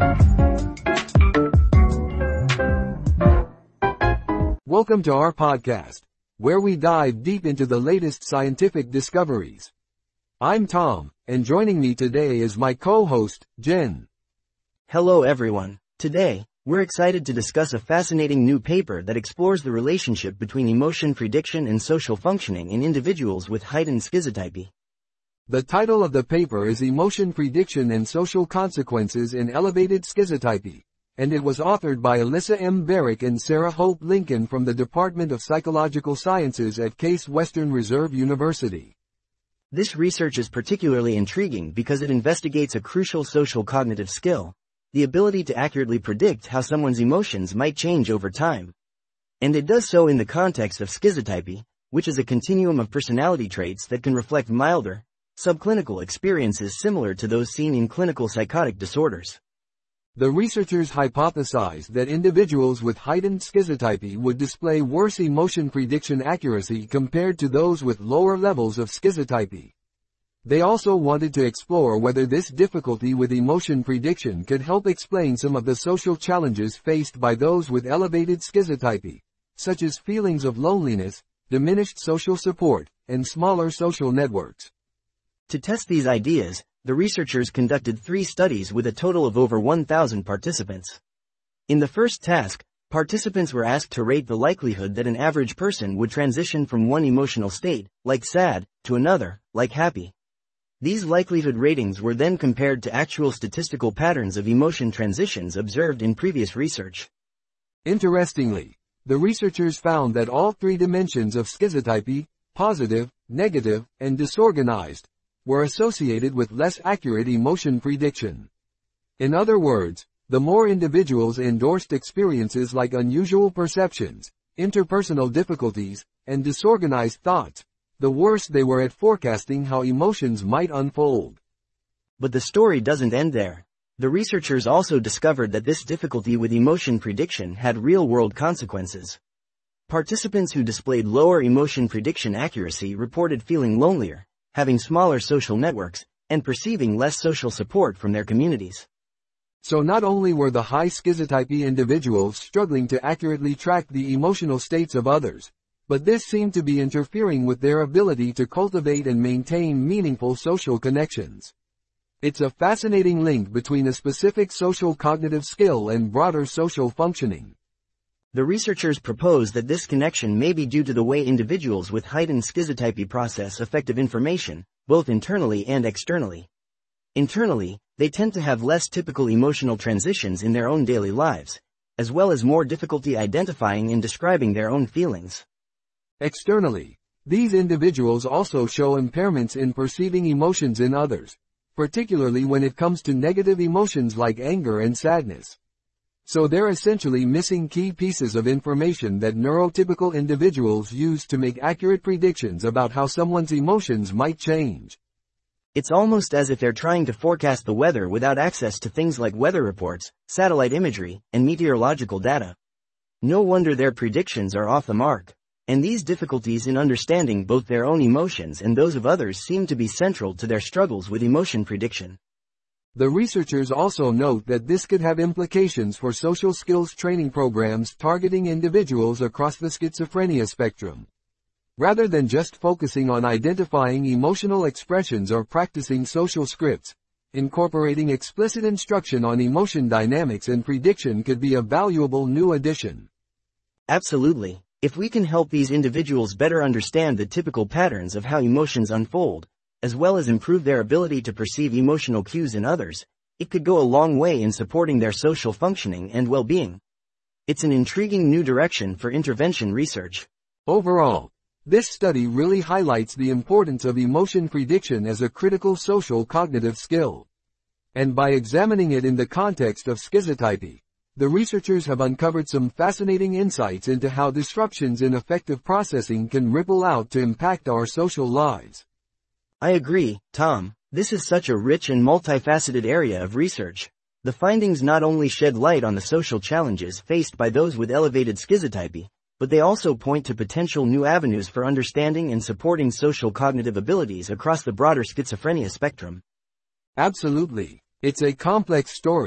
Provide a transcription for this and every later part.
Welcome to our podcast, where we dive deep into the latest scientific discoveries. I'm Tom, and joining me today is my co-host, Jen. Hello everyone. Today, we're excited to discuss a fascinating new paper that explores the relationship between emotion prediction and social functioning in individuals with heightened schizotypy. The title of the paper is Emotion Prediction and Social Consequences in Elevated Schizotypy, and it was authored by Alyssa M. Barrick and Sarah Hope Lincoln from the Department of Psychological Sciences at Case Western Reserve University. This research is particularly intriguing because it investigates a crucial social cognitive skill, the ability to accurately predict how someone's emotions might change over time. And it does so in the context of schizotypy, which is a continuum of personality traits that can reflect milder, subclinical experiences similar to those seen in clinical psychotic disorders. The researchers hypothesized that individuals with heightened schizotypy would display worse emotion prediction accuracy compared to those with lower levels of schizotypy. They also wanted to explore whether this difficulty with emotion prediction could help explain some of the social challenges faced by those with elevated schizotypy, such as feelings of loneliness, diminished social support, and smaller social networks. To test these ideas, the researchers conducted 3 studies with a total of over 1,000 participants. In the first task, participants were asked to rate the likelihood that an average person would transition from one emotional state, like sad, to another, like happy. These likelihood ratings were then compared to actual statistical patterns of emotion transitions observed in previous research. Interestingly, the researchers found that all 3 dimensions of schizotypy, positive, negative, and disorganized, were associated with less accurate emotion prediction. In other words, the more individuals endorsed experiences like unusual perceptions, interpersonal difficulties, and disorganized thoughts, the worse they were at forecasting how emotions might unfold. But the story doesn't end there. The researchers also discovered that this difficulty with emotion prediction had real-world consequences. Participants who displayed lower emotion prediction accuracy reported feeling lonelier, having smaller social networks, and perceiving less social support from their communities. So not only were the high schizotypy individuals struggling to accurately track the emotional states of others, but this seemed to be interfering with their ability to cultivate and maintain meaningful social connections. It's a fascinating link between a specific social cognitive skill and broader social functioning. The researchers propose that this connection may be due to the way individuals with heightened schizotypy process effective information, both internally and externally. Internally, they tend to have less typical emotional transitions in their own daily lives, as well as more difficulty identifying and describing their own feelings. Externally, these individuals also show impairments in perceiving emotions in others, particularly when it comes to negative emotions like anger and sadness. So they're essentially missing key pieces of information that neurotypical individuals use to make accurate predictions about how someone's emotions might change. It's almost as if they're trying to forecast the weather without access to things like weather reports, satellite imagery, and meteorological data. No wonder their predictions are off the mark. And these difficulties in understanding both their own emotions and those of others seem to be central to their struggles with emotion prediction. The researchers also note that this could have implications for social skills training programs targeting individuals across the schizophrenia spectrum. Rather than just focusing on identifying emotional expressions or practicing social scripts, incorporating explicit instruction on emotion dynamics and prediction could be a valuable new addition. Absolutely. If we can help these individuals better understand the typical patterns of how emotions unfold, as well as improve their ability to perceive emotional cues in others, it could go a long way in supporting their social functioning and well-being. It's an intriguing new direction for intervention research. Overall, this study really highlights the importance of emotion prediction as a critical social cognitive skill. And by examining it in the context of schizotypy, the researchers have uncovered some fascinating insights into how disruptions in affective processing can ripple out to impact our social lives. I agree, Tom. This is such a rich and multifaceted area of research. The findings not only shed light on the social challenges faced by those with elevated schizotypy, but they also point to potential new avenues for understanding and supporting social cognitive abilities across the broader schizophrenia spectrum. Absolutely. It's a complex story,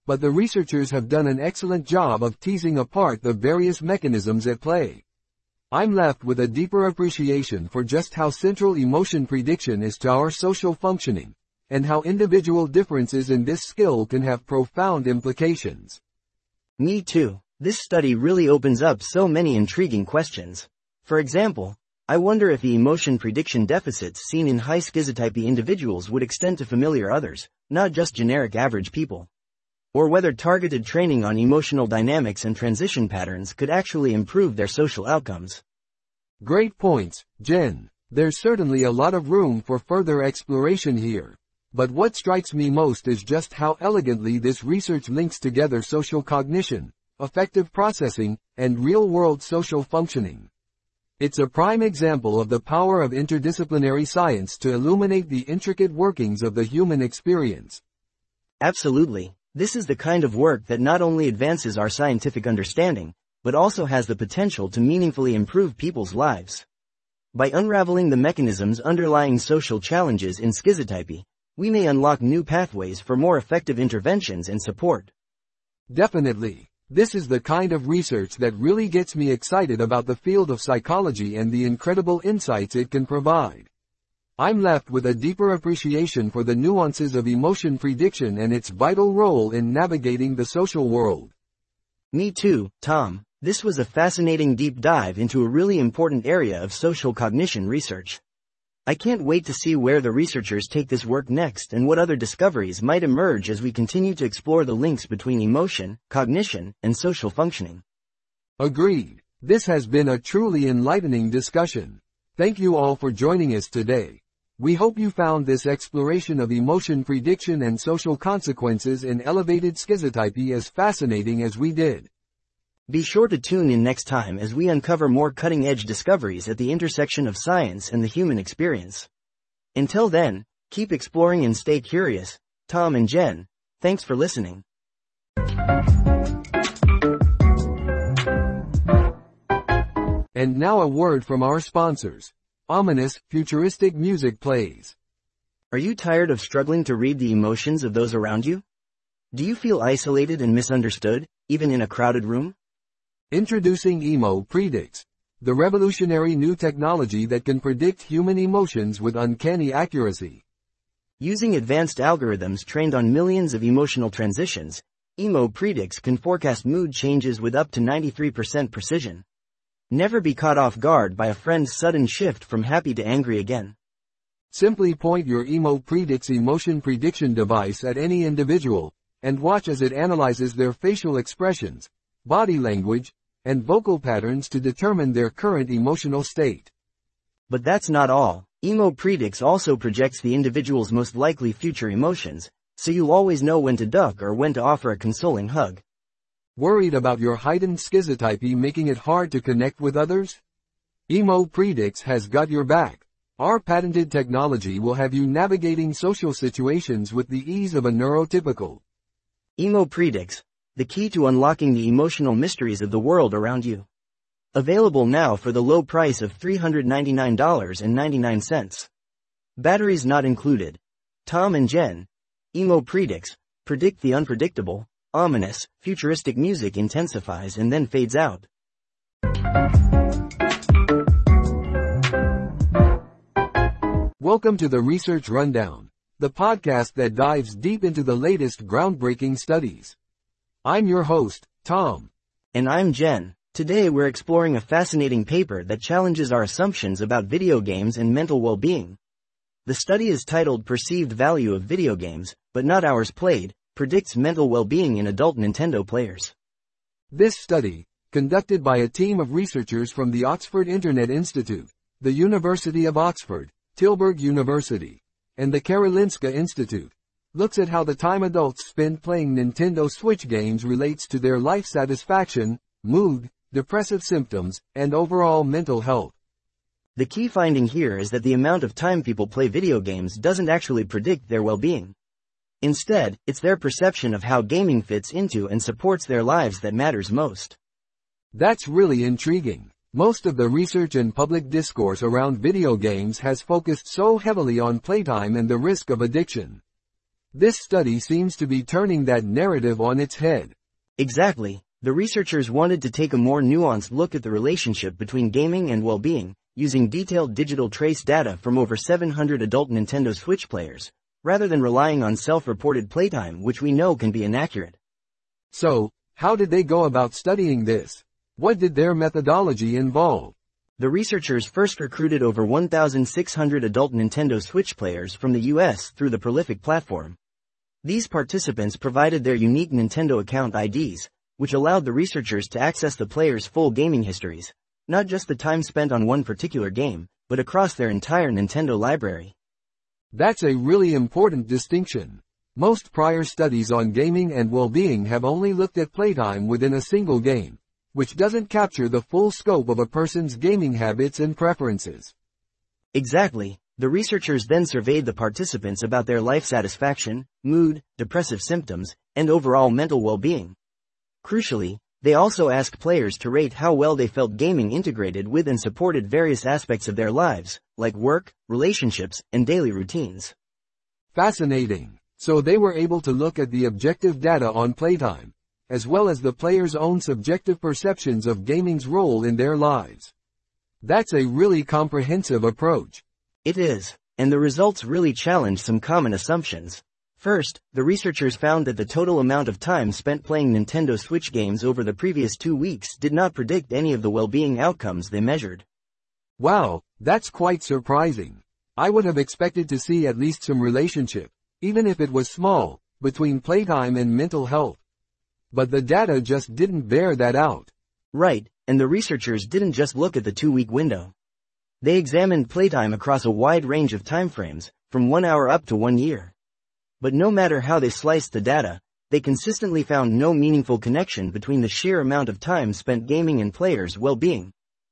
but the researchers have done an excellent job of teasing apart the various mechanisms at play. I'm left with a deeper appreciation for just how central emotion prediction is to our social functioning, and how individual differences in this skill can have profound implications. Me too. This study really opens up so many intriguing questions. For example, I wonder if the emotion prediction deficits seen in high schizotypy individuals would extend to familiar others, not just generic average people. Or whether targeted training on emotional dynamics and transition patterns could actually improve their social outcomes. Great points, Jen. There's certainly a lot of room for further exploration here. But what strikes me most is just how elegantly this research links together social cognition, affective processing, and real-world social functioning. It's a prime example of the power of interdisciplinary science to illuminate the intricate workings of the human experience. Absolutely. This is the kind of work that not only advances our scientific understanding, but also has the potential to meaningfully improve people's lives. By unraveling the mechanisms underlying social challenges in schizotypy, we may unlock new pathways for more effective interventions and support. Definitely. This is the kind of research that really gets me excited about the field of psychology and the incredible insights it can provide. I'm left with a deeper appreciation for the nuances of emotion prediction and its vital role in navigating the social world. Me too, Tom. This was a fascinating deep dive into a really important area of social cognition research. I can't wait to see where the researchers take this work next and what other discoveries might emerge as we continue to explore the links between emotion, cognition, and social functioning. Agreed. This has been a truly enlightening discussion. Thank you all for joining us today. We hope you found this exploration of emotion prediction and social consequences in elevated schizotypy as fascinating as we did. Be sure to tune in next time as we uncover more cutting-edge discoveries at the intersection of science and the human experience. Until then, keep exploring and stay curious. Tom and Jen, thanks for listening. And now a word from our sponsors. Ominous, futuristic music plays. Are you tired of struggling to read the emotions of those around you? Do you feel isolated and misunderstood, even in a crowded room? Introducing Emo Predicts, the revolutionary new technology that can predict human emotions with uncanny accuracy. Using advanced algorithms trained on millions of emotional transitions, Emo Predicts can forecast mood changes with up to 93% precision. Never be caught off guard by a friend's sudden shift from happy to angry again. Simply point your Emo Predicts emotion prediction device at any individual, and watch as it analyzes their facial expressions, body language, and vocal patterns to determine their current emotional state. But that's not all. Emo Predicts also projects the individual's most likely future emotions, so you'll always know when to duck or when to offer a consoling hug. Worried about your heightened schizotypy making it hard to connect with others? Emo Predicts has got your back. Our patented technology will have you navigating social situations with the ease of a neurotypical. Emo Predicts, the key to unlocking the emotional mysteries of the world around you. Available now for the low price of $399.99. Batteries not included. Tom and Jen, Emo Predicts, predict the unpredictable. Ominous, futuristic music intensifies and then fades out. Welcome to the Research Rundown, the podcast that dives deep into the latest groundbreaking studies. I'm your host, Tom. And I'm Jen. Today we're exploring a fascinating paper that challenges our assumptions about video games and mental well-being. The study is titled Perceived Value of Video Games, but Not Hours Played, predicts mental well-being in adult Nintendo players. This study, conducted by a team of researchers from the Oxford Internet Institute, the University of Oxford, Tilburg University, and the Karolinska Institute, looks at how the time adults spend playing Nintendo Switch games relates to their life satisfaction, mood, depressive symptoms, and overall mental health. The key finding here is that the amount of time people play video games doesn't actually predict their well-being. Instead, it's their perception of how gaming fits into and supports their lives that matters most. That's really intriguing. Most of the research and public discourse around video games has focused so heavily on playtime and the risk of addiction. This study seems to be turning that narrative on its head. Exactly. The researchers wanted to take a more nuanced look at the relationship between gaming and well-being, using detailed digital trace data from over 700 adult Nintendo Switch players, rather than relying on self-reported playtime, which we know can be inaccurate. So, how did they go about studying this? What did their methodology involve? The researchers first recruited over 1,600 adult Nintendo Switch players from the US through the Prolific platform. These participants provided their unique Nintendo account IDs, which allowed the researchers to access the players' full gaming histories, not just the time spent on one particular game, but across their entire Nintendo library. That's a really important distinction. Most prior studies on gaming and well-being have only looked at playtime within a single game, which doesn't capture the full scope of a person's gaming habits and preferences. Exactly. The researchers then surveyed the participants about their life satisfaction, mood, depressive symptoms, and overall mental well-being. Crucially, they also asked players to rate how well they felt gaming integrated with and supported various aspects of their lives, like work, relationships, and daily routines. Fascinating. So they were able to look at the objective data on playtime, as well as the player's own subjective perceptions of gaming's role in their lives. That's a really comprehensive approach. It is, and the results really challenge some common assumptions. First, the researchers found that the total amount of time spent playing Nintendo Switch games over the previous 2 weeks did not predict any of the well-being outcomes they measured. Wow, that's quite surprising. I would have expected to see at least some relationship, even if it was small, between playtime and mental health. But the data just didn't bear that out. Right, and the researchers didn't just look at the 2-week window. They examined playtime across a wide range of timeframes, from 1 hour up to 1 year. But no matter how they sliced the data, they consistently found no meaningful connection between the sheer amount of time spent gaming and players' well-being.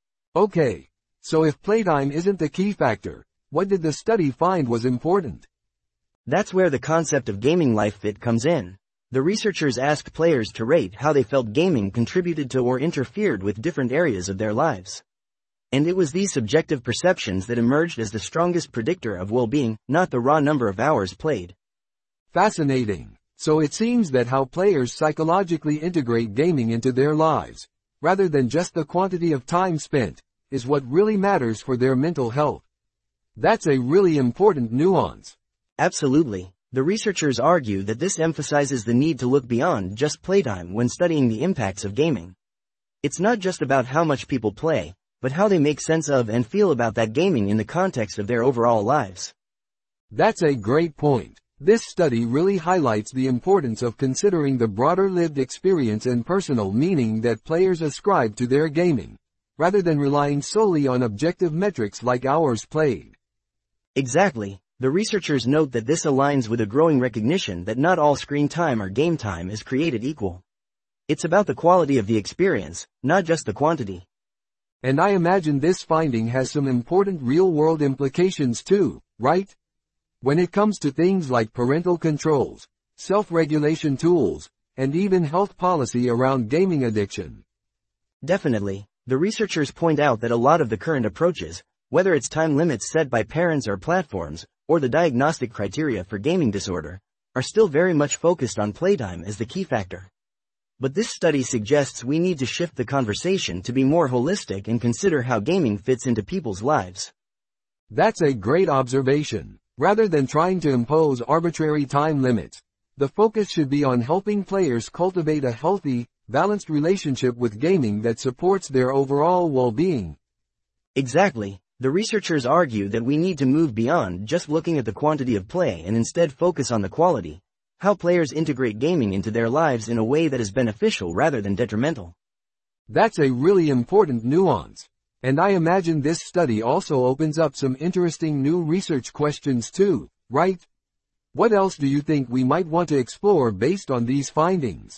Okay, so if playtime isn't the key factor, what did the study find was important? That's where the concept of gaming life fit comes in. The researchers asked players to rate how they felt gaming contributed to or interfered with different areas of their lives. And it was these subjective perceptions that emerged as the strongest predictor of well-being, not the raw number of hours played. Fascinating. So it seems that how players psychologically integrate gaming into their lives, rather than just the quantity of time spent, is what really matters for their mental health. That's a really important nuance. Absolutely. The researchers argue that this emphasizes the need to look beyond just playtime when studying the impacts of gaming. It's not just about how much people play, but how they make sense of and feel about that gaming in the context of their overall lives. That's a great point. This study really highlights the importance of considering the broader lived experience and personal meaning that players ascribe to their gaming, rather than relying solely on objective metrics like hours played. Exactly. The researchers note that this aligns with a growing recognition that not all screen time or game time is created equal. It's about the quality of the experience, not just the quantity. And I imagine this finding has some important real-world implications too, right? When it comes to things like parental controls, self-regulation tools, and even health policy around gaming addiction. Definitely. The researchers point out that a lot of the current approaches, whether it's time limits set by parents or platforms, or the diagnostic criteria for gaming disorder, are still very much focused on playtime as the key factor. But this study suggests we need to shift the conversation to be more holistic and consider how gaming fits into people's lives. That's a great observation. Rather than trying to impose arbitrary time limits, the focus should be on helping players cultivate a healthy, balanced relationship with gaming that supports their overall well-being. Exactly. The researchers argue that we need to move beyond just looking at the quantity of play and instead focus on the quality, how players integrate gaming into their lives in a way that is beneficial rather than detrimental. That's a really important nuance. And I imagine this study also opens up some interesting new research questions too, right? What else do you think we might want to explore based on these findings?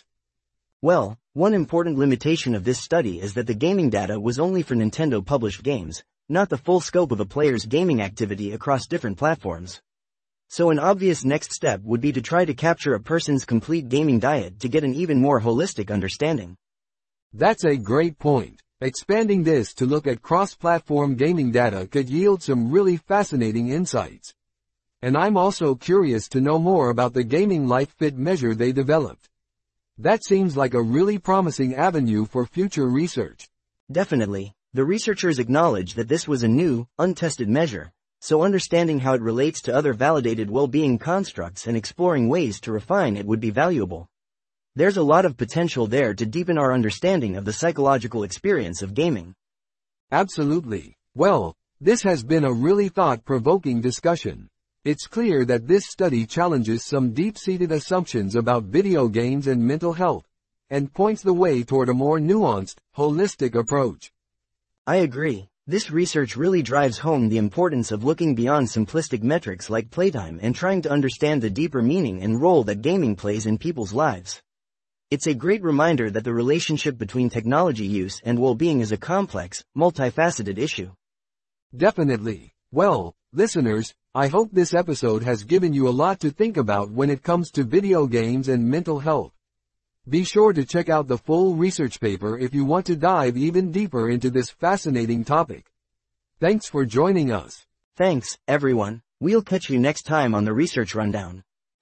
Well, one important limitation of this study is that the gaming data was only for Nintendo published games, not the full scope of a player's gaming activity across different platforms. So an obvious next step would be to try to capture a person's complete gaming diet to get an even more holistic understanding. That's a great point. Expanding this to look at cross-platform gaming data could yield some really fascinating insights. And I'm also curious to know more about the gaming life fit measure they developed. That seems like a really promising avenue for future research. Definitely. The researchers acknowledge that this was a new, untested measure, so understanding how it relates to other validated well-being constructs and exploring ways to refine it would be valuable. There's a lot of potential there to deepen our understanding of the psychological experience of gaming. Absolutely. Well, this has been a really thought-provoking discussion. It's clear that this study challenges some deep-seated assumptions about video games and mental health, and points the way toward a more nuanced, holistic approach. I agree. This research really drives home the importance of looking beyond simplistic metrics like playtime and trying to understand the deeper meaning and role that gaming plays in people's lives. It's a great reminder that the relationship between technology use and well-being is a complex, multifaceted issue. Definitely. Well, listeners, I hope this episode has given you a lot to think about when it comes to video games and mental health. Be sure to check out the full research paper if you want to dive even deeper into this fascinating topic. Thanks for joining us. Thanks, everyone. We'll catch you next time on the Research Rundown.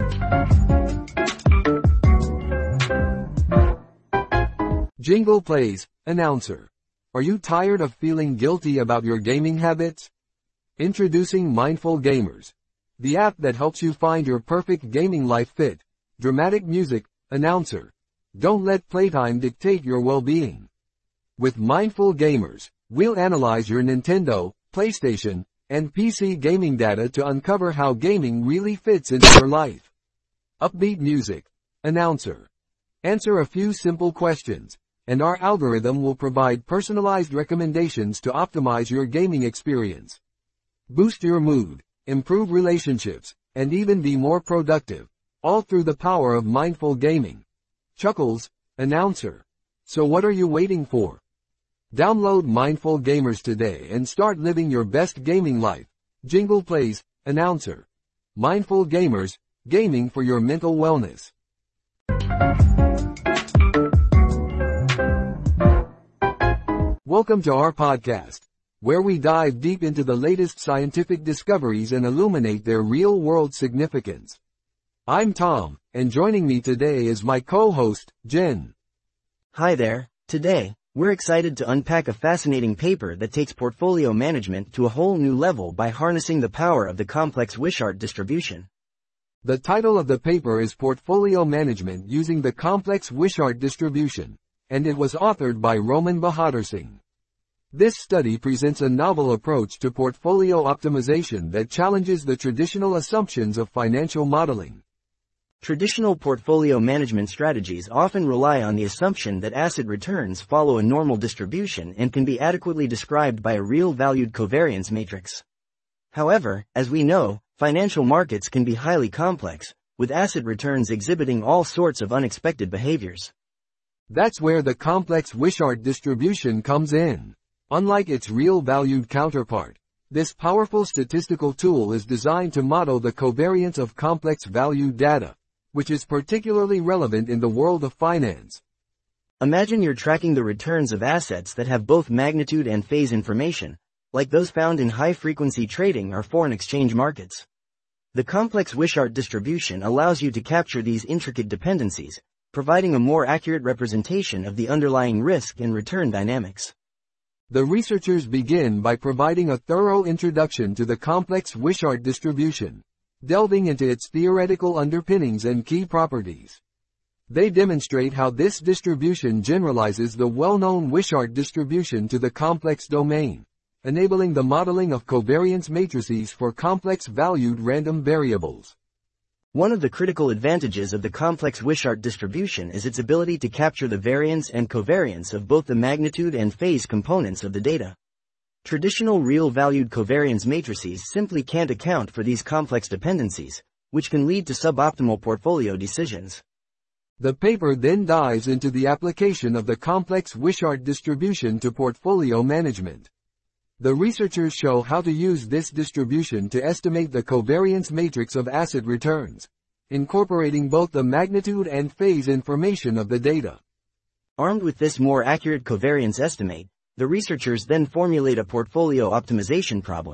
Jingle plays. Announcer. Are you tired of feeling guilty about your gaming habits? Introducing Mindful Gamers, the app that helps you find your perfect gaming life fit. Dramatic music. Announcer. Don't let playtime dictate your well-being. With Mindful Gamers, we'll analyze your Nintendo, PlayStation, and PC gaming data to uncover how gaming really fits into your life. Upbeat music. Announcer. Answer a few simple questions, and our algorithm will provide personalized recommendations to optimize your gaming experience. Boost your mood, improve relationships, and even be more productive, all through the power of mindful gaming. Chuckles. Announcer. So what are you waiting for? Download Mindful Gamers today and start living your best gaming life. Jingle plays. Announcer. Mindful Gamers, gaming for your mental wellness. Welcome to our podcast, where we dive deep into the latest scientific discoveries and illuminate their real-world significance. I'm Tom, and joining me today is my co-host, Jen. Hi there. Today, we're excited to unpack a fascinating paper that takes portfolio management to a whole new level by harnessing the power of the complex Wishart distribution. The title of the paper is Portfolio Management Using the Complex Wishart Distribution, and it was authored by Roman Bahadur Singh. This study presents a novel approach to portfolio optimization that challenges the traditional assumptions of financial modeling. Traditional portfolio management strategies often rely on the assumption that asset returns follow a normal distribution and can be adequately described by a real-valued covariance matrix. However, as we know, financial markets can be highly complex, with asset returns exhibiting all sorts of unexpected behaviors. That's where the complex Wishart distribution comes in. Unlike its real-valued counterpart, this powerful statistical tool is designed to model the covariance of complex valued data, which is particularly relevant in the world of finance. Imagine you're tracking the returns of assets that have both magnitude and phase information, like those found in high-frequency trading or foreign exchange markets. The complex Wishart distribution allows you to capture these intricate dependencies, providing a more accurate representation of the underlying risk and return dynamics. The researchers begin by providing a thorough introduction to the complex Wishart distribution, delving into its theoretical underpinnings and key properties. They demonstrate how this distribution generalizes the well-known Wishart distribution to the complex domain, enabling the modeling of covariance matrices for complex valued random variables. One of the critical advantages of the complex Wishart distribution is its ability to capture the variance and covariance of both the magnitude and phase components of the data. Traditional real-valued covariance matrices simply can't account for these complex dependencies, which can lead to suboptimal portfolio decisions. The paper then dives into the application of the complex Wishart distribution to portfolio management. The researchers show how to use this distribution to estimate the covariance matrix of asset returns, incorporating both the magnitude and phase information of the data. Armed with this more accurate covariance estimate, the researchers then formulate a portfolio optimization problem,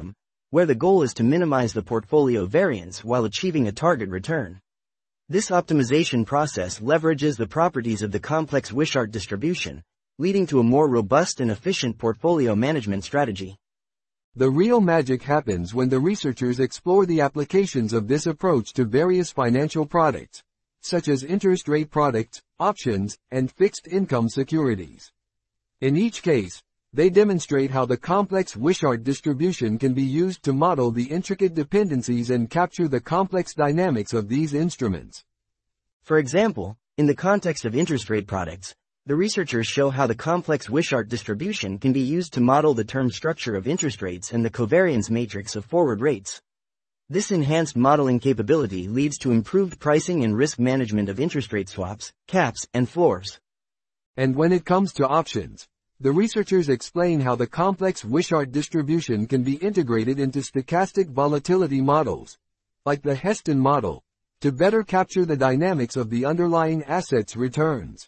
where the goal is to minimize the portfolio variance while achieving a target return. This optimization process leverages the properties of the complex Wishart distribution, leading to a more robust and efficient portfolio management strategy. The real magic happens when the researchers explore the applications of this approach to various financial products, such as interest rate products, options, and fixed income securities. In each case, they demonstrate how the complex Wishart distribution can be used to model the intricate dependencies and capture the complex dynamics of these instruments. For example, in the context of interest rate products, the researchers show how the complex Wishart distribution can be used to model the term structure of interest rates and the covariance matrix of forward rates. This enhanced modeling capability leads to improved pricing and risk management of interest rate swaps, caps, and floors. And when it comes to options, the researchers explain how the complex Wishart distribution can be integrated into stochastic volatility models, like the Heston model, to better capture the dynamics of the underlying assets' returns.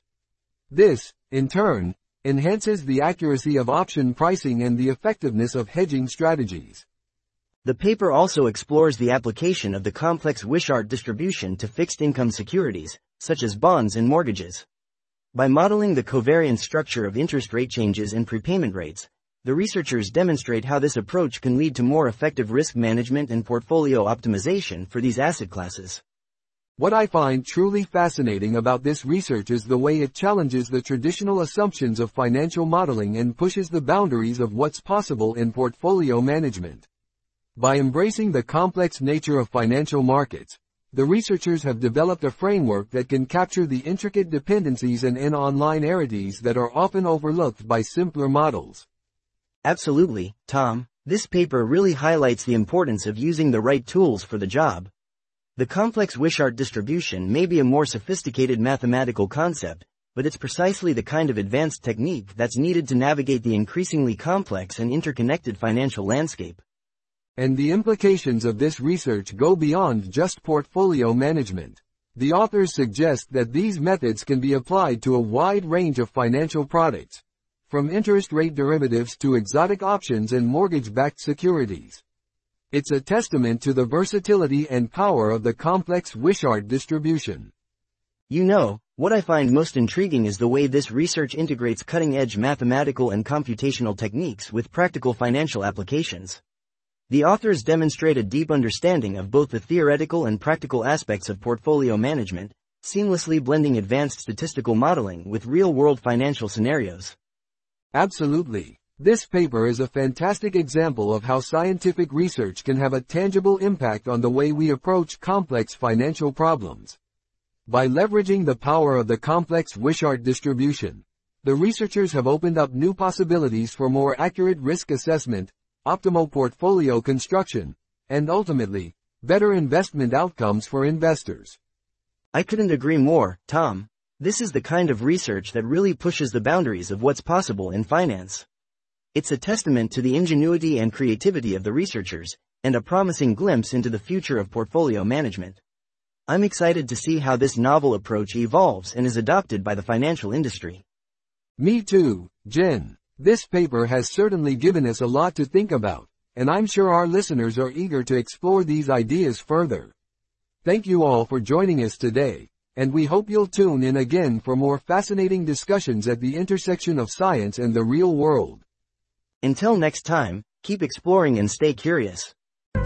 This, in turn, enhances the accuracy of option pricing and the effectiveness of hedging strategies. The paper also explores the application of the complex Wishart distribution to fixed income securities, such as bonds and mortgages. By modeling the covariance structure of interest rate changes and prepayment rates, the researchers demonstrate how this approach can lead to more effective risk management and portfolio optimization for these asset classes. What I find truly fascinating about this research is the way it challenges the traditional assumptions of financial modeling and pushes the boundaries of what's possible in portfolio management. By embracing the complex nature of financial markets, the researchers have developed a framework that can capture the intricate dependencies and nonlinearities that are often overlooked by simpler models. Absolutely, Tom. This paper really highlights the importance of using the right tools for the job. The complex Wishart distribution may be a more sophisticated mathematical concept, but it's precisely the kind of advanced technique that's needed to navigate the increasingly complex and interconnected financial landscape. And the implications of this research go beyond just portfolio management. The authors suggest that these methods can be applied to a wide range of financial products, from interest rate derivatives to exotic options and mortgage-backed securities. It's a testament to the versatility and power of the complex Wishart distribution. You know, what I find most intriguing is the way this research integrates cutting-edge mathematical and computational techniques with practical financial applications. The authors demonstrate a deep understanding of both the theoretical and practical aspects of portfolio management, seamlessly blending advanced statistical modeling with real-world financial scenarios. Absolutely. This paper is a fantastic example of how scientific research can have a tangible impact on the way we approach complex financial problems. By leveraging the power of the complex Wishart distribution, the researchers have opened up new possibilities for more accurate risk assessment, optimal portfolio construction, and ultimately, better investment outcomes for investors. I couldn't agree more, Tom. This is the kind of research that really pushes the boundaries of what's possible in finance. It's a testament to the ingenuity and creativity of the researchers, and a promising glimpse into the future of portfolio management. I'm excited to see how this novel approach evolves and is adopted by the financial industry. Me too, Jen. This paper has certainly given us a lot to think about, and I'm sure our listeners are eager to explore these ideas further. Thank you all for joining us today, and we hope you'll tune in again for more fascinating discussions at the intersection of science and the real world. Until next time, keep exploring and stay curious.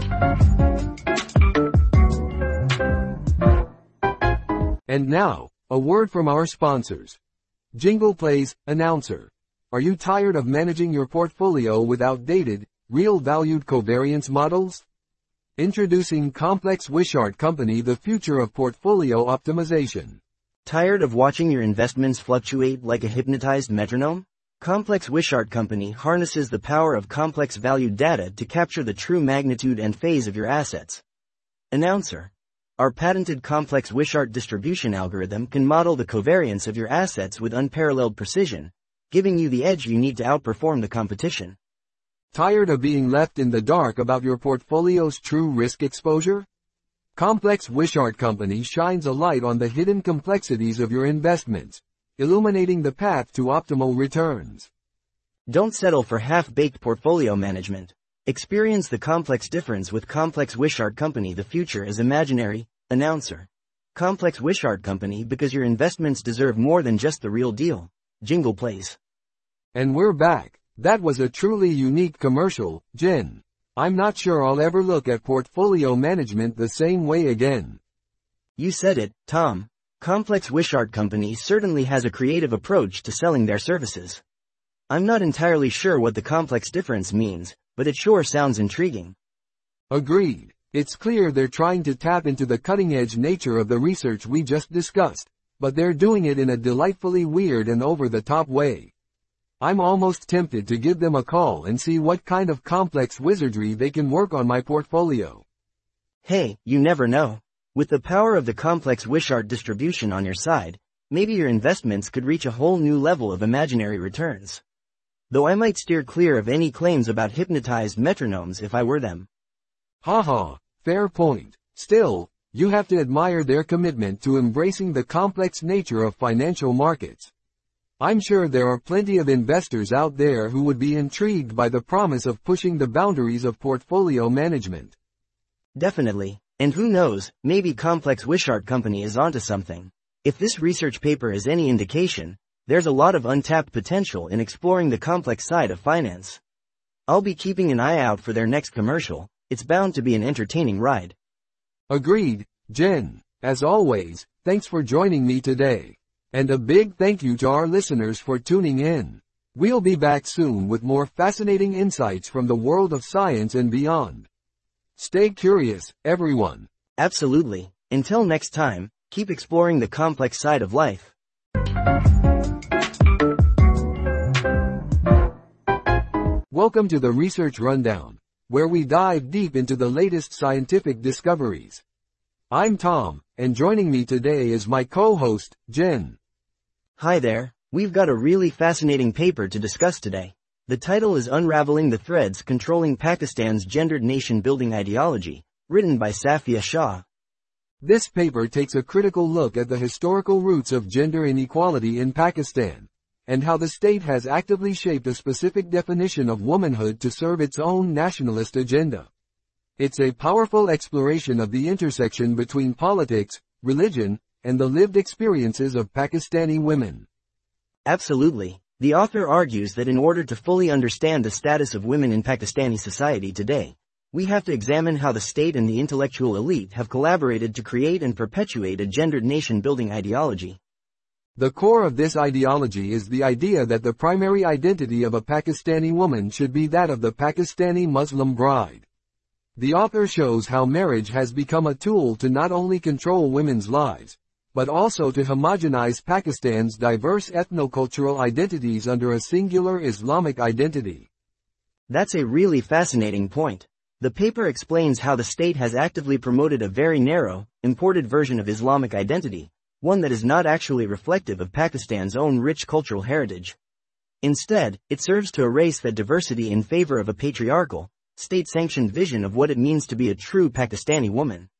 And now, a word from our sponsors. Jingle Plays, Announcer. Are you tired of managing your portfolio with outdated, real-valued covariance models? Introducing Complex Wishart Company, the future of portfolio optimization. Tired of watching your investments fluctuate like a hypnotized metronome? Complex Wishart Company harnesses the power of complex valued data to capture the true magnitude and phase of your assets. Announcer. Our patented complex Wishart distribution algorithm can model the covariance of your assets with unparalleled precision, giving you the edge you need to outperform the competition. Tired of being left in the dark about your portfolio's true risk exposure? Complex Wishart Company shines a light on the hidden complexities of your investments, illuminating the path to optimal returns. Don't settle for half-baked portfolio management. Experience the complex difference with Complex Wishart Company. The future is imaginary. Announcer. Complex Wishart Company, because your investments deserve more than just the real deal. Jingle plays. And we're back. That was a truly unique commercial, Jen. I'm not sure I'll ever look at portfolio management the same way again. You said it, Tom. Complex Wishart Company certainly has a creative approach to selling their services. I'm not entirely sure what the complex difference means, but it sure sounds intriguing. Agreed. It's clear they're trying to tap into the cutting-edge nature of the research we just discussed, but they're doing it in a delightfully weird and over-the-top way. I'm almost tempted to give them a call and see what kind of complex wizardry they can work on my portfolio. Hey, you never know. With the power of the Complex Wishart distribution on your side, maybe your investments could reach a whole new level of imaginary returns. Though I might steer clear of any claims about hypnotized metronomes if I were them. Haha, fair point. Still, you have to admire their commitment to embracing the complex nature of financial markets. I'm sure there are plenty of investors out there who would be intrigued by the promise of pushing the boundaries of portfolio management. Definitely. And who knows, maybe Complex Wishart Company is onto something. If this research paper is any indication, there's a lot of untapped potential in exploring the complex side of finance. I'll be keeping an eye out for their next commercial. It's bound to be an entertaining ride. Agreed, Jen. As always, thanks for joining me today. And a big thank you to our listeners for tuning in. We'll be back soon with more fascinating insights from the world of science and beyond. Stay curious, everyone. Absolutely. Until next time, keep exploring the complex side of life. Welcome to the Research Rundown, where we dive deep into the latest scientific discoveries. I'm Tom, and joining me today is my co-host, Jen. Hi there, we've got a really fascinating paper to discuss today. The title is Unraveling the Threads Controlling Pakistan's Gendered Nation-Building Ideology, written by Safia Shah. This paper takes a critical look at the historical roots of gender inequality in Pakistan, and how the state has actively shaped a specific definition of womanhood to serve its own nationalist agenda. It's a powerful exploration of the intersection between politics, religion, and the lived experiences of Pakistani women. Absolutely. The author argues that in order to fully understand the status of women in Pakistani society today, we have to examine how the state and the intellectual elite have collaborated to create and perpetuate a gendered nation-building ideology. The core of this ideology is the idea that the primary identity of a Pakistani woman should be that of the Pakistani Muslim bride. The author shows how marriage has become a tool to not only control women's lives, but also to homogenize Pakistan's diverse ethnocultural identities under a singular Islamic identity. That's a really fascinating point. The paper explains how the state has actively promoted a very narrow, imported version of Islamic identity, one that is not actually reflective of Pakistan's own rich cultural heritage. Instead, it serves to erase that diversity in favor of a patriarchal, state-sanctioned vision of what it means to be a true Pakistani woman.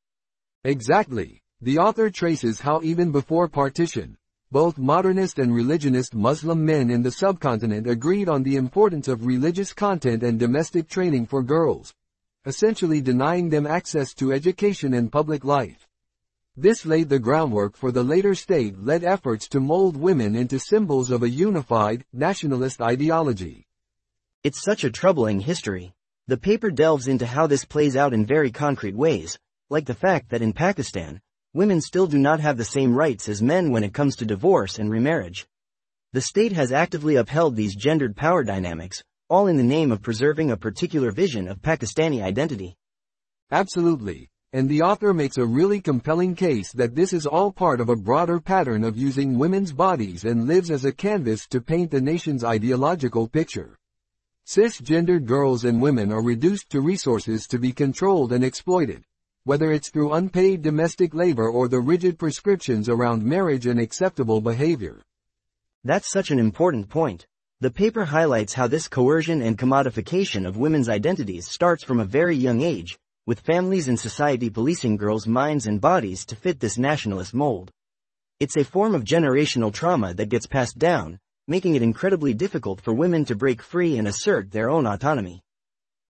Exactly. The author traces how even before partition, both modernist and religionist Muslim men in the subcontinent agreed on the importance of religious content and domestic training for girls, essentially denying them access to education and public life. This laid the groundwork for the later state-led efforts to mold women into symbols of a unified, nationalist ideology. It's such a troubling history. The paper delves into how this plays out in very concrete ways, like the fact that in Pakistan, women still do not have the same rights as men when it comes to divorce and remarriage. The state has actively upheld these gendered power dynamics, all in the name of preserving a particular vision of Pakistani identity. Absolutely. And the author makes a really compelling case that this is all part of a broader pattern of using women's bodies and lives as a canvas to paint the nation's ideological picture. Cisgendered girls and women are reduced to resources to be controlled and exploited, whether it's through unpaid domestic labor or the rigid prescriptions around marriage and acceptable behavior. That's such an important point. The paper highlights how this coercion and commodification of women's identities starts from a very young age, with families and society policing girls' minds and bodies to fit this nationalist mold. It's a form of generational trauma that gets passed down, making it incredibly difficult for women to break free and assert their own autonomy.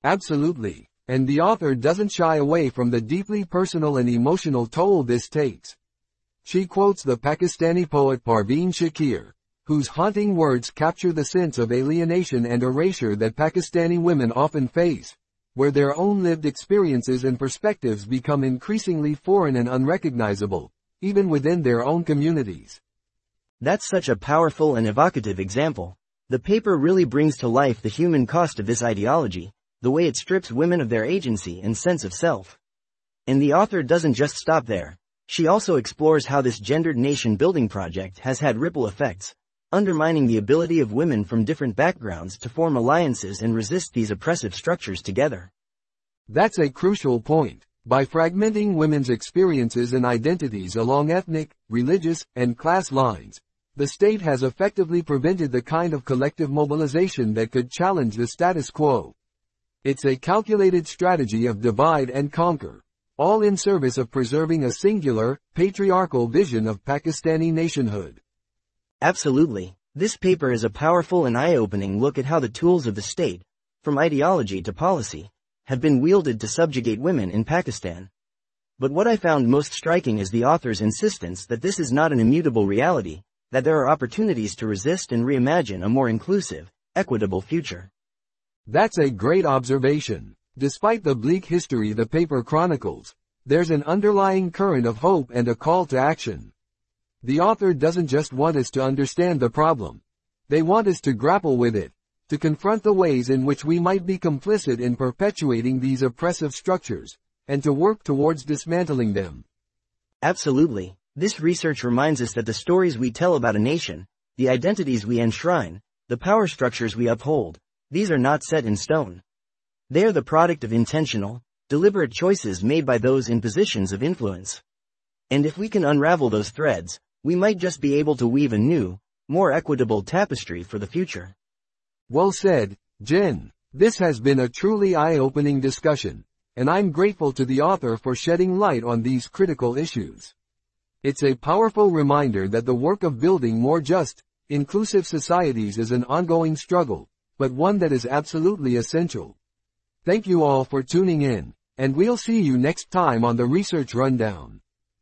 Absolutely. And the author doesn't shy away from the deeply personal and emotional toll this takes. She quotes the Pakistani poet Parveen Shakir, whose haunting words capture the sense of alienation and erasure that Pakistani women often face, where their own lived experiences and perspectives become increasingly foreign and unrecognizable, even within their own communities. That's such a powerful and evocative example. The paper really brings to life the human cost of this ideology, the way it strips women of their agency and sense of self. And the author doesn't just stop there. She also explores how this gendered nation-building project has had ripple effects, undermining the ability of women from different backgrounds to form alliances and resist these oppressive structures together. That's a crucial point. By fragmenting women's experiences and identities along ethnic, religious, and class lines, the state has effectively prevented the kind of collective mobilization that could challenge the status quo. It's a calculated strategy of divide and conquer, all in service of preserving a singular, patriarchal vision of Pakistani nationhood. Absolutely. This paper is a powerful and eye-opening look at how the tools of the state, from ideology to policy, have been wielded to subjugate women in Pakistan. But what I found most striking is the author's insistence that this is not an immutable reality, that there are opportunities to resist and reimagine a more inclusive, equitable future. That's a great observation. Despite the bleak history the paper chronicles, there's an underlying current of hope and a call to action. The author doesn't just want us to understand the problem. They want us to grapple with it, to confront the ways in which we might be complicit in perpetuating these oppressive structures, and to work towards dismantling them. Absolutely. This research reminds us that the stories we tell about a nation, the identities we enshrine, the power structures we uphold, these are not set in stone. They are the product of intentional, deliberate choices made by those in positions of influence. And if we can unravel those threads, we might just be able to weave a new, more equitable tapestry for the future. Well said, Jen. This has been a truly eye-opening discussion, and I'm grateful to the author for shedding light on these critical issues. It's a powerful reminder that the work of building more just, inclusive societies is an ongoing struggle, but one that is absolutely essential. Thank you all for tuning in, and we'll see you next time on the Research Rundown.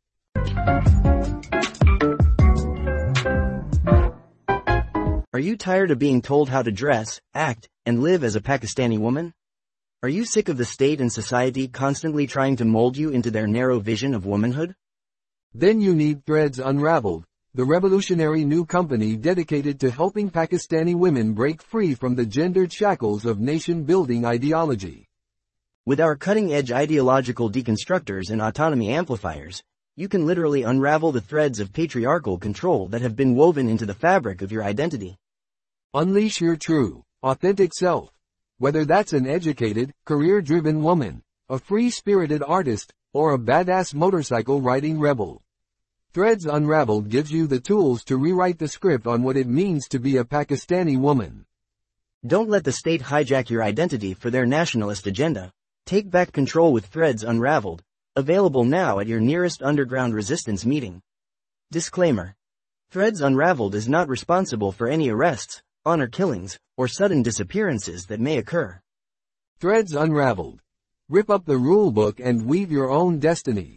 Are you tired of being told how to dress, act, and live as a Pakistani woman? Are you sick of the state and society constantly trying to mold you into their narrow vision of womanhood? Then you need Threads Unraveled, the revolutionary new company dedicated to helping Pakistani women break free from the gendered shackles of nation-building ideology. With our cutting-edge ideological deconstructors and autonomy amplifiers, you can literally unravel the threads of patriarchal control that have been woven into the fabric of your identity. Unleash your true, authentic self. Whether that's an educated, career-driven woman, a free-spirited artist, or a badass motorcycle-riding rebel. Threads Unraveled gives you the tools to rewrite the script on what it means to be a Pakistani woman. Don't let the state hijack your identity for their nationalist agenda. Take back control with Threads Unraveled, available now at your nearest underground resistance meeting. Disclaimer. Threads Unraveled is not responsible for any arrests, honor killings, or sudden disappearances that may occur. Threads Unraveled. Rip up the rulebook and weave your own destiny.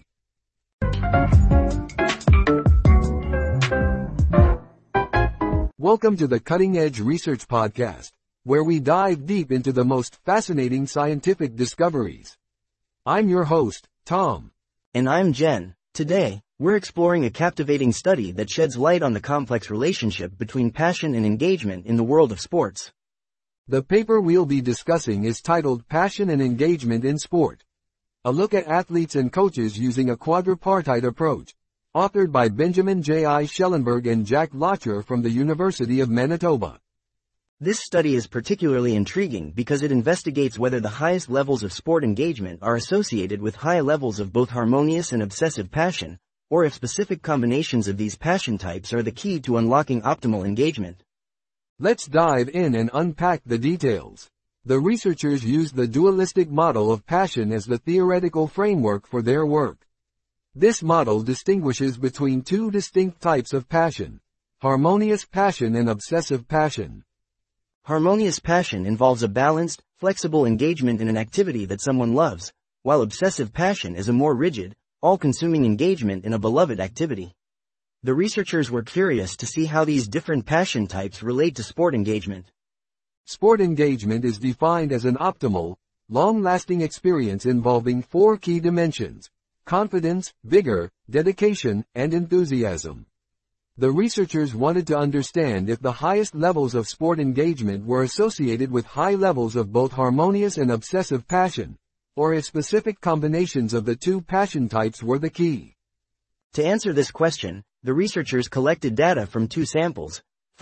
Welcome to the Cutting Edge Research Podcast, where we dive deep into the most fascinating scientific discoveries. I'm your host, Tom. And I'm Jen. Today, we're exploring a captivating study that sheds light on the complex relationship between passion and engagement in the world of sports. The paper we'll be discussing is titled Passion and Engagement in Sport. A look at athletes and coaches using a quadripartite approach. Authored by Benjamin J. I. Schellenberg and Jack Locher from the University of Manitoba. This study is particularly intriguing because it investigates whether the highest levels of sport engagement are associated with high levels of both harmonious and obsessive passion, or if specific combinations of these passion types are the key to unlocking optimal engagement. Let's dive in and unpack the details. The researchers used the dualistic model of passion as the theoretical framework for their work. This model distinguishes between two distinct types of passion: harmonious passion and obsessive passion. Harmonious passion involves a balanced, flexible engagement in an activity that someone loves, while obsessive passion is a more rigid, all-consuming engagement in a beloved activity. The researchers were curious to see how these different passion types relate to sport engagement. Sport engagement is defined as an optimal, long-lasting experience involving 4 key dimensions: confidence, vigor, dedication, and enthusiasm. The researchers wanted to understand if the highest levels of sport engagement were associated with high levels of both harmonious and obsessive passion, or if specific combinations of the 2 passion types were the key. To answer this question, the researchers collected data from 2 samples,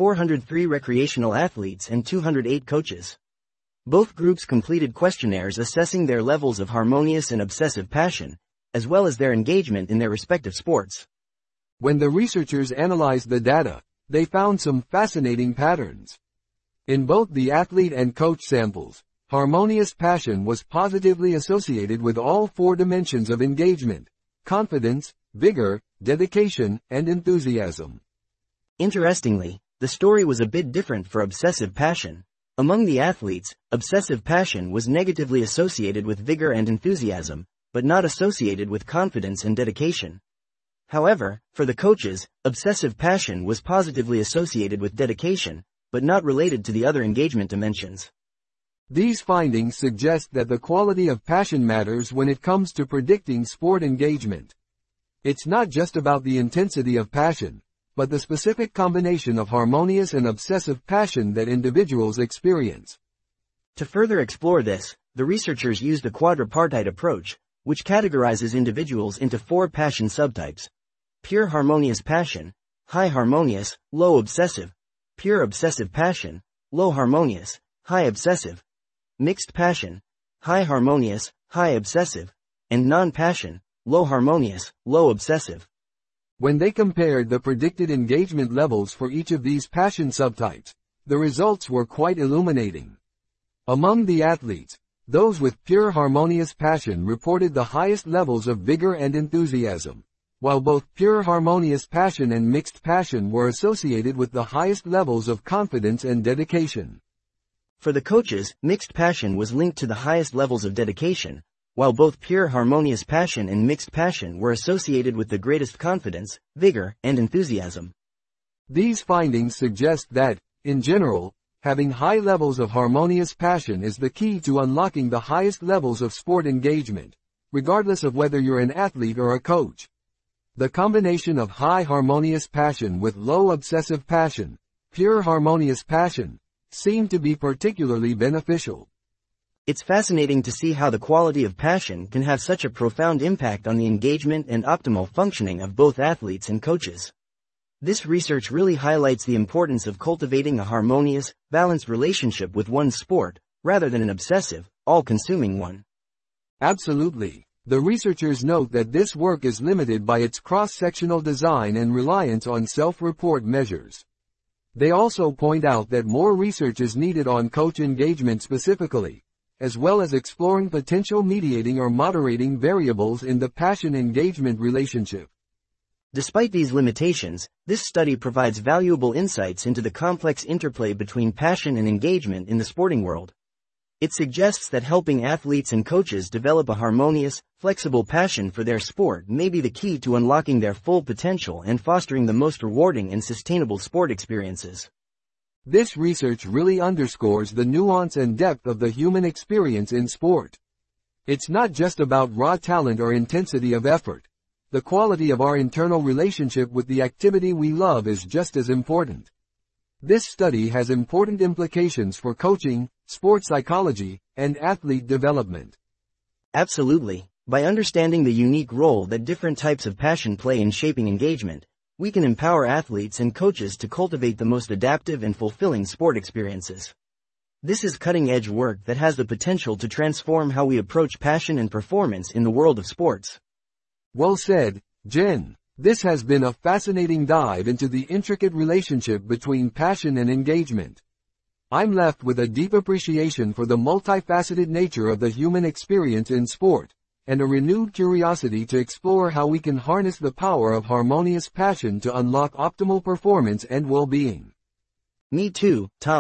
403 recreational athletes and 208 coaches. Both groups completed questionnaires assessing their levels of harmonious and obsessive passion, as well as their engagement in their respective sports. When the researchers analyzed the data, they found some fascinating patterns. In both the athlete and coach samples, harmonious passion was positively associated with all 4 dimensions of engagement: confidence, vigor, dedication, and enthusiasm. Interestingly, the story was a bit different for obsessive passion. Among the athletes, obsessive passion was negatively associated with vigor and enthusiasm, but not associated with confidence and dedication. However, for the coaches, obsessive passion was positively associated with dedication, but not related to the other engagement dimensions. These findings suggest that the quality of passion matters when it comes to predicting sport engagement. It's not just about the intensity of passion, but the specific combination of harmonious and obsessive passion that individuals experience. To further explore this, the researchers used a quadripartite approach, which categorizes individuals into 4 passion subtypes: pure harmonious passion, high harmonious, low obsessive; pure obsessive passion, low harmonious, high obsessive; mixed passion, high harmonious, high obsessive; and non-passion, low harmonious, low obsessive. When they compared the predicted engagement levels for each of these passion subtypes, the results were quite illuminating. Among the athletes, those with pure harmonious passion reported the highest levels of vigor and enthusiasm, while both pure harmonious passion and mixed passion were associated with the highest levels of confidence and dedication. For the coaches, mixed passion was linked to the highest levels of dedication, while both pure harmonious passion and mixed passion were associated with the greatest confidence, vigor, and enthusiasm. These findings suggest that, in general, having high levels of harmonious passion is the key to unlocking the highest levels of sport engagement, regardless of whether you're an athlete or a coach. The combination of high harmonious passion with low obsessive passion, pure harmonious passion, seemed to be particularly beneficial. It's fascinating to see how the quality of passion can have such a profound impact on the engagement and optimal functioning of both athletes and coaches. This research really highlights the importance of cultivating a harmonious, balanced relationship with one's sport, rather than an obsessive, all-consuming one. Absolutely. The researchers note that this work is limited by its cross-sectional design and reliance on self-report measures. They also point out that more research is needed on coach engagement specifically, as well as exploring potential mediating or moderating variables in the passion-engagement relationship. Despite these limitations, this study provides valuable insights into the complex interplay between passion and engagement in the sporting world. It suggests that helping athletes and coaches develop a harmonious, flexible passion for their sport may be the key to unlocking their full potential and fostering the most rewarding and sustainable sport experiences. This research really underscores the nuance and depth of the human experience in sport. It's not just about raw talent or intensity of effort. The quality of our internal relationship with the activity we love is just as important. This study has important implications for coaching, sports psychology, and athlete development. Absolutely. By understanding the unique role that different types of passion play in shaping engagement, we can empower athletes and coaches to cultivate the most adaptive and fulfilling sport experiences. This is cutting-edge work that has the potential to transform how we approach passion and performance in the world of sports. Well said, Jen. This has been a fascinating dive into the intricate relationship between passion and engagement. I'm left with a deep appreciation for the multifaceted nature of the human experience in sport, and a renewed curiosity to explore how we can harness the power of harmonious passion to unlock optimal performance and well-being. Me too, Tom.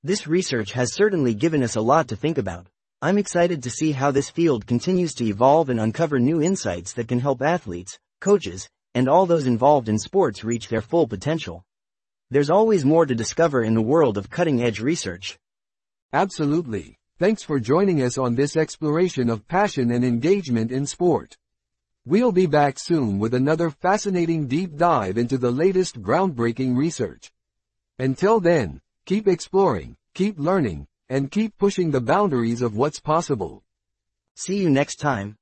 This research has certainly given us a lot to think about. I'm excited to see how this field continues to evolve and uncover new insights that can help athletes, coaches, and all those involved in sports reach their full potential. There's always more to discover in the world of cutting-edge research. Absolutely. Thanks for joining us on this exploration of passion and engagement in sport. We'll be back soon with another fascinating deep dive into the latest groundbreaking research. Until then, keep exploring, keep learning, and keep pushing the boundaries of what's possible. See you next time.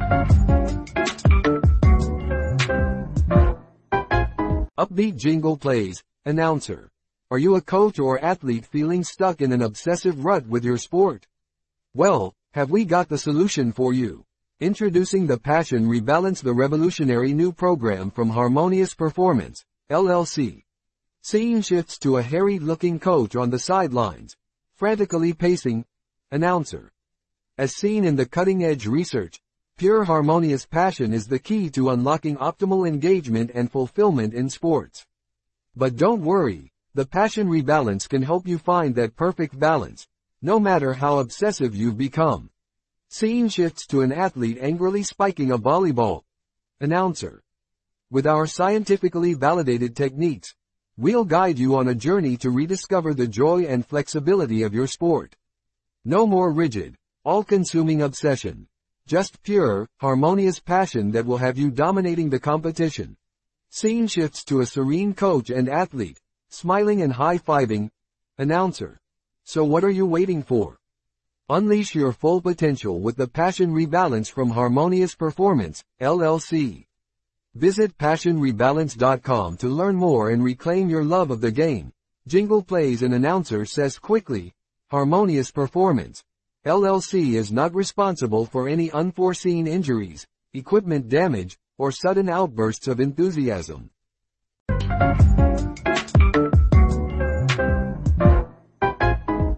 Upbeat jingle plays. Announcer. Are you a coach or athlete feeling stuck in an obsessive rut with your sport? Well, have we got the solution for you? Introducing the Passion Rebalance, the revolutionary new program from Harmonious Performance, LLC. Scene shifts to a harried-looking coach on the sidelines, frantically pacing. Announcer. As seen in the cutting-edge research, pure harmonious passion is the key to unlocking optimal engagement and fulfillment in sports. But don't worry, the Passion Rebalance can help you find that perfect balance, no matter how obsessive you've become. Scene shifts to an athlete angrily spiking a volleyball. Announcer. With our scientifically validated techniques, we'll guide you on a journey to rediscover the joy and flexibility of your sport. No more rigid, all-consuming obsession. Just pure, harmonious passion that will have you dominating the competition. Scene shifts to a serene coach and athlete, smiling and high-fiving. Announcer. So what are you waiting for? Unleash your full potential with the Passion Rebalance from Harmonious Performance, LLC. Visit PassionRebalance.com to learn more and reclaim your love of the game. Jingle plays. An announcer says quickly. Harmonious Performance, LLC is not responsible for any unforeseen injuries, equipment damage, or sudden outbursts of enthusiasm.